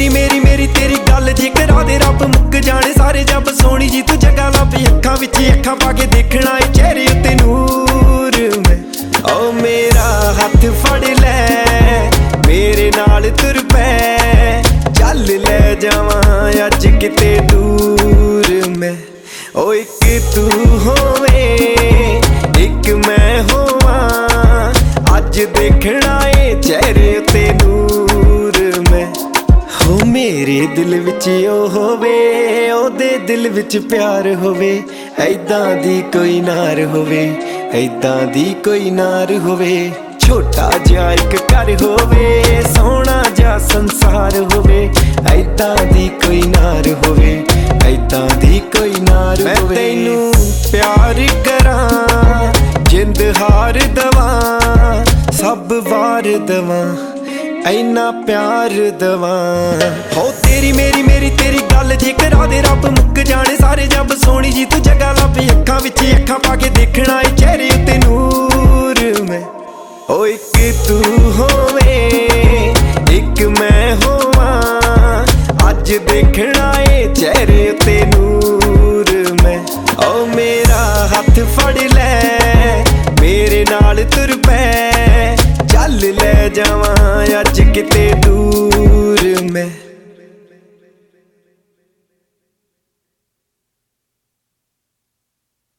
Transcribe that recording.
तेरी मेरी मेरी तेरी गल जे करा दे रब मुक जाने सारे जब सोनी जी तू जगह लब अखां विच अखां पा के देखना ए चेहरे उत्ते नूर मैं ओ मेरा हथ फड़ लै मेरे नाल तुर पै चल लै जावां अज किते दूर मैं ओ एक तू होवे एक मैं होवां अज देखना ए चेहरे उत्ते नूर मैं हो मेरे दिल विच ओ होवे ओदे दिल विच प्यार होवे ऐदां दी कोई नार होवे ऐदां दी कोई नार होवे छोटा जिहा इक घर होवे सोहना जिहा संसार होवे ऐदां दी कोई नार होवे ऐदां दी कोई नार होवे मैं तैनू प्यार करां जिंद हार दवां सब वार दवां ऐना प्यार दवां हो तेरी मेरी मेरी तेरी गल जे करा दे रब मुक जाने सारे जब सोनी जी तू जगह लब अखां विच अखां पा के देखना ए चेहरे उत्ते नूर मैं ओ एक तू होवे एक मैं होवां अज देखना ए चेहरे उत्ते नूर मैं ओ मेरा हथ फड़ लै मेरे नाल तुर पै चल लै जावां अज किते दूर मैं।